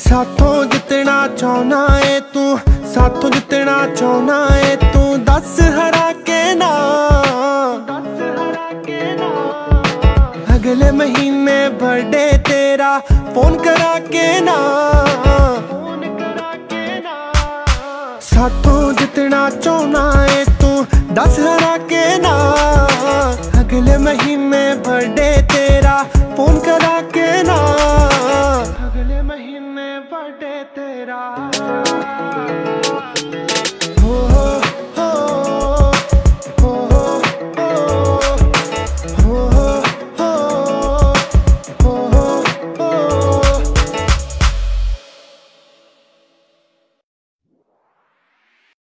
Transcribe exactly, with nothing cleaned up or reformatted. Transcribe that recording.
साथों जितना चाहना है तू, साथों जितना चाहना है तू, दस हरा के ना, अगले महीने बर्थडे तेरा फोन करा के ना, साथों जितना चाहना है तू, दस हरा के ना, अगले महीने बर्थडे तेरा फोन करा के ना, अगले महीने बर्थडे तेरा।